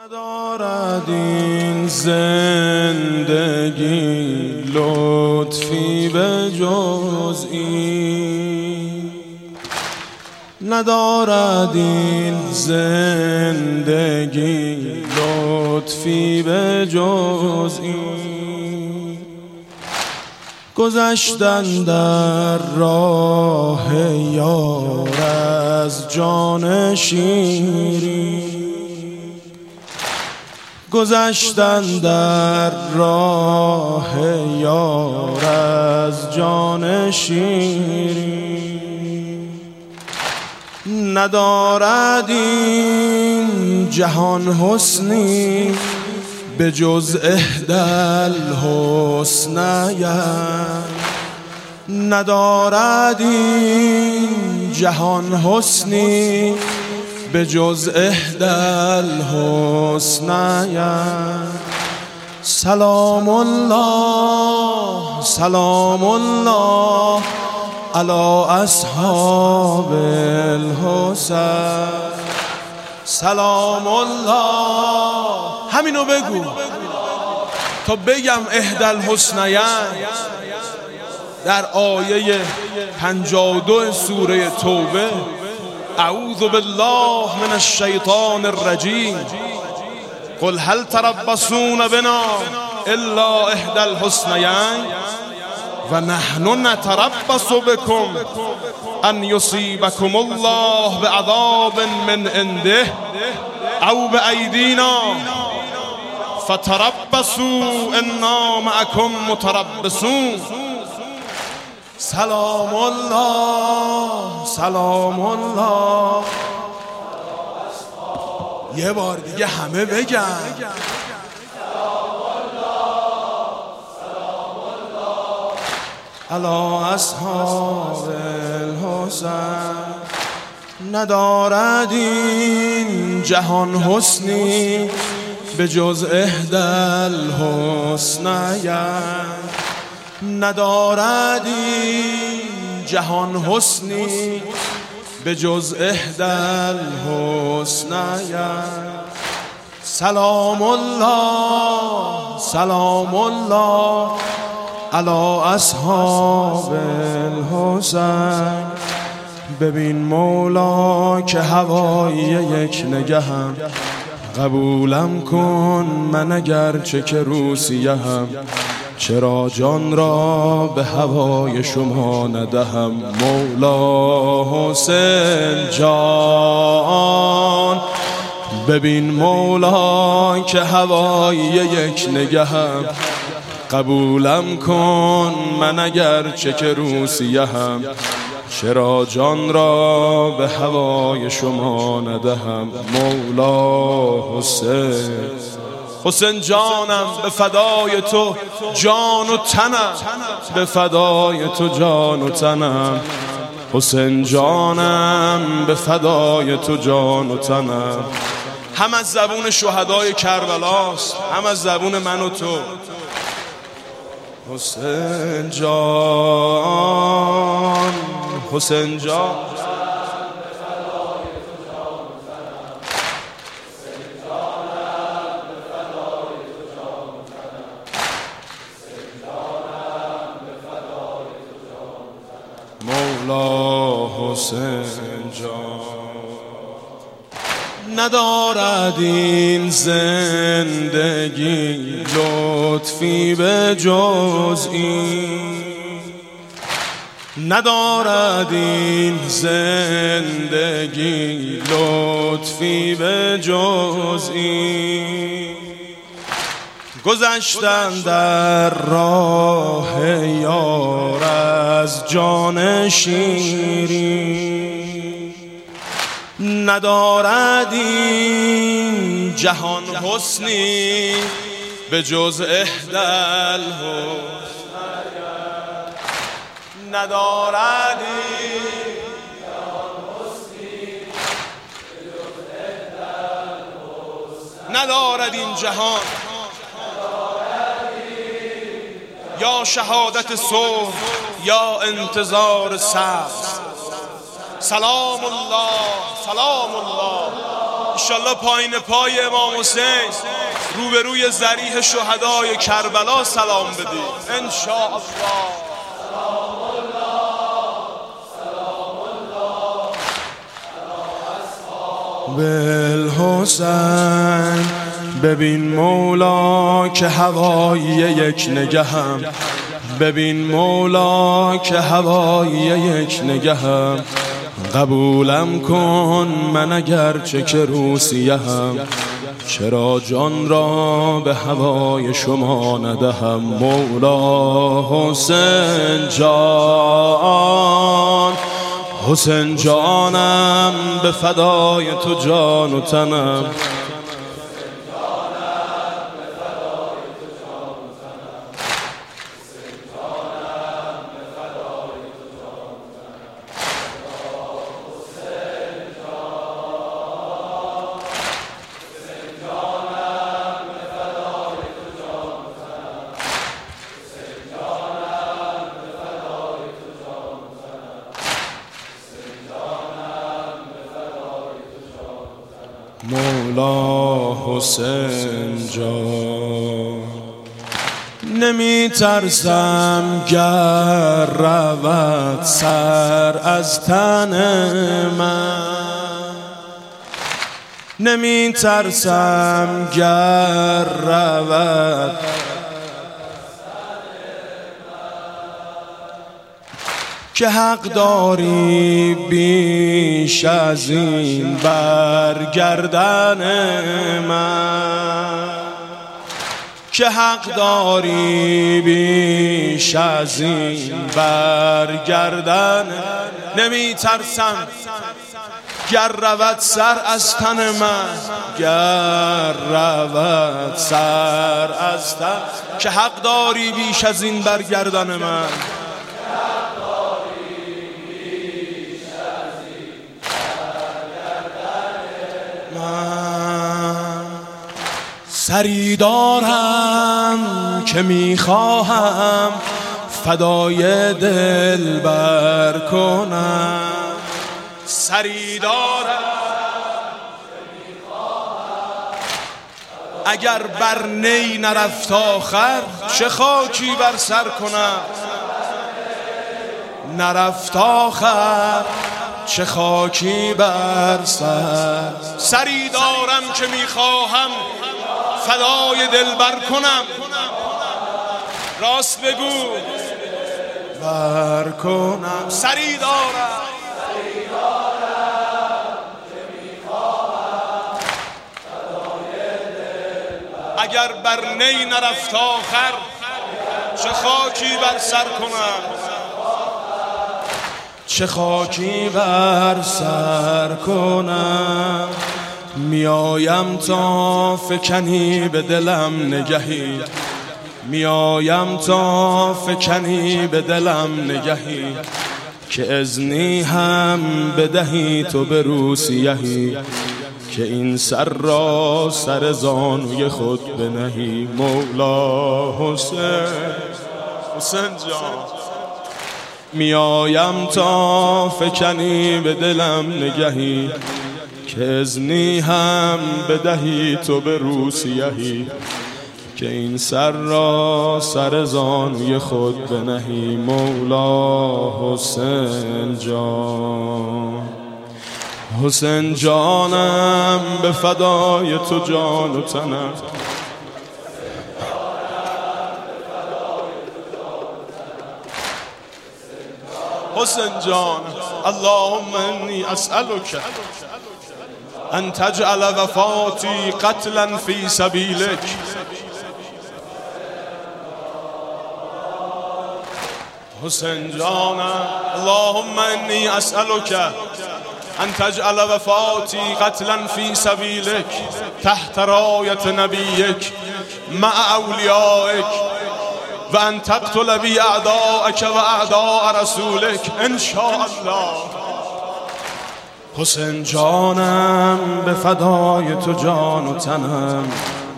ندارد این زندگی لطفی به جز این، ندارد این زندگی لطفی به جز این. گذشتن در راه یار از جان شیرین، گذشتن در راه یار از جان شیرین. ندارد این جهان حسنی به جز احدی الحسنیین، ندارد این جهان حسنی به جز احدی الحسنیین. سلام الله سلام الله علی اصحاب الحسین، سلام الله. همینو بگو تا بگم احدی الحسنیین در آیه 52 سوره توبه. اعوذ بالله من الشیطان الرجیم. قل هل تربصون بنا الا احدی الحسنیین و نحن نتربص بكم ان یصیبکم الله بعذاب من عنده او بایدینا فتربصوا انا معکم متربصون. سلام الله سلام الله. یه بار دیگه همه بگن علی اصحاب الحسین. ندارد این جهان حسنی به جز احدی الحسنیین، ندارد این جهان حسنی به جز احدی الحسنیین. سلام الله سلام الله علی اصحاب الحسین. ببین مولا که هوای یک نگهم قبولم کن من اگرچه که روسیهم، چرا جان را به هوای شما ندهم. مولا حسین جان ببین مولا که هوای یک نگهم قبولم کن من اگرچه که روسیهم، چرا جان را به هوای شما ندهم. مولا حسین. حسین جانم به فدای تو جان و تنم، به فدای تو جان و تنم. حسین جانم به فدای تو جان و تنم. هم از زبون شهدای کربلاست هم از زبون من و تو. حسین جان حسین جان مولا حسین جان. ندارد این زندگی لطفی به جز این، ندارد این زندگی لطفی به جز این. گذشتن در راه یار از جان شیرین، ندارد این جهان حسنی به جز احدی الحسنیین، ندارد این جهان حسنی به جز احدی الحسنیین. ندارد این جهان یا شهادت صبح یا انتظار سبز. سلام الله سلام الله انشالله پایین پای امام حسین روبروی ذریح شهدای کربلا سلام بدید انشاءالله. بالحسین ببین مولا که هوای یک نگهم، ببین مولا که هوای یک نگهم، قبولم کن من اگرچه که روسیهم، چرا جان را به هوای شما ندهم. مولا حسین جان، حسین جانم به فدای تو جان و تنم، مولا حسین جان. نمی ترسم گر رود سر از تن من، نمی ترسم گر رود که حق داری بیش از این برگردن من، که حق داری بیش از این برگردن. نمی ترسم گر رود سر از تن من، گر رود سر از تن، که حق داری بیش از این برگردن من. سری دارم که میخواهم فدای دلبر کنم، سری دارم که میخواهم اگر بر نی نرفت آخر چه خاکی بر سر کنم، نرفت آخر چه خاکی بر سر. سری دارم که میخواهم فدای دلبر کنم، راست بگو بر کنم. سری دارم که میخواهم فدای دلبر، اگر بر نی نرفت آخر چه خاکی بر سر کنم، چه خاکی بر سر کنم. میایم تا فکنی به دلم نگهی، میایم تا فکنی به دلم نگهی، که اذنی هم بدهی تو به روسیهی، که این سر را سر زانوی خود بنهی. مولا حسین، حسین جان. میایم تا فکنی به دلم نگهی، که اذنی هم بدهی تو به روسیهی، که این سر را سر زانوی خود بنهی. مولا حسین جان، حسین جانم به فدای تو جان و تنم. حسین جان، اللهم انی اسألک ان تجعل وفاتی قتلا فی سبیلک. حسین جانم، اللهم انی اسألک ان تجعل وفاتی قتلا فی سبیلک تحت رایت نبیک مع اولیائک، و ان تقتل بی اعداءک و اعداء رسولک انشاءالله. حسین جانم به فدای تو جان و تنم.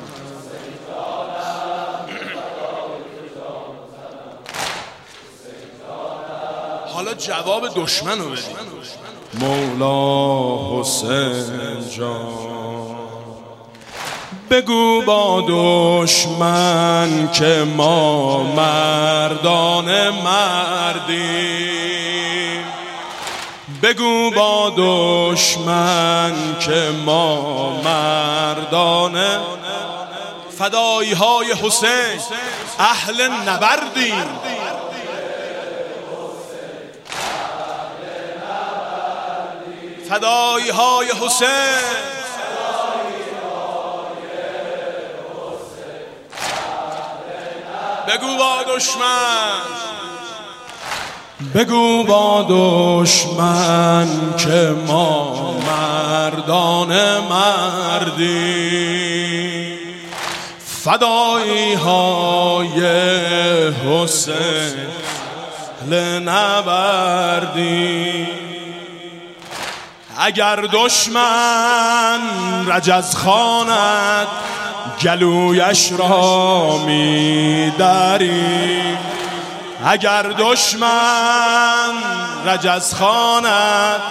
حالا جواب دشمن رو بدیم. مولا حسین جان. بگو با دشمن که ما مردان مردیم، بگو با دشمن که ما مردان فدایی های حسین اهل نبردیم. فدایی های حسین بگو با دشمن، بگو با دشمن که ما مردان مردیم. فدایی های حسین لنبردیم. اگر دشمن رجز خواند گلویش را می‌دریم، اگر دشمن رجز خواند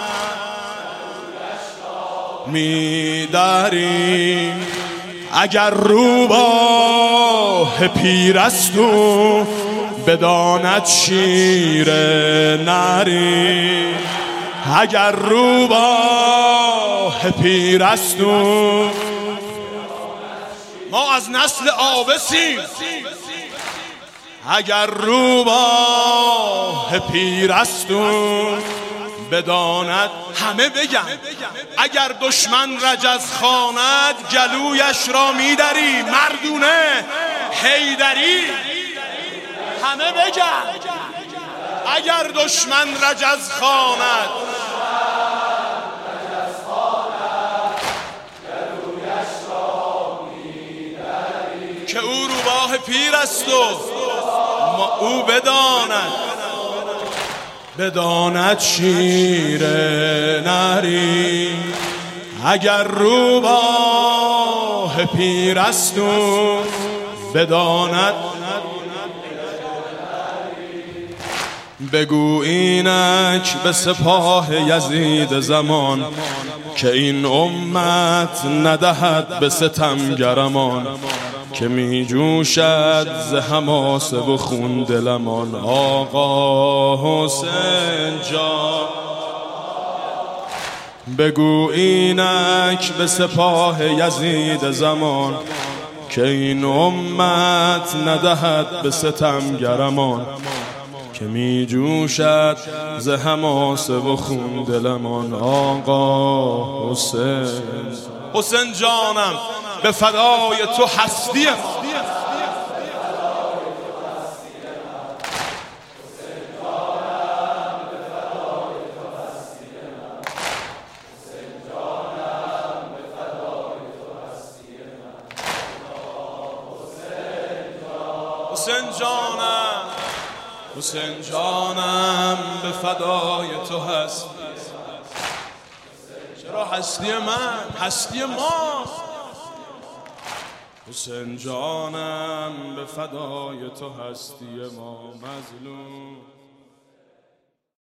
می‌دریم. اگر روباه پیر است و بداند شیر نریم، اگر روباه پیر است و ما از نسل آبسیم، اگر روباه پیر است و بداند همه بگم اگر دشمن رجز خواند گلویش را میدری. مردونه حیدری همه بگم اگر دشمن رجز خواند که او روباه پیر است و او بداند شیر نری. اگر روباه پیر است و بداند بگو اینک به سپاه یزید زمان که این امت ندهد به ستمگرمان، که می جوشد ز حماسه و خون دلمان. آقا حسین جان بگو اینک به سپاه یزید زمان که این امت ندهد به ستمگرمان، که می جوشد ز حماسه و خون دلمان. آقا حسین، حسین جانم به فدای تو هستی ما. حسین جانم، حسین جانم به فدای تو هست. چرا هستی من؟ هستی ما. حسین جانم به فدای تو هستی ما مظلوم.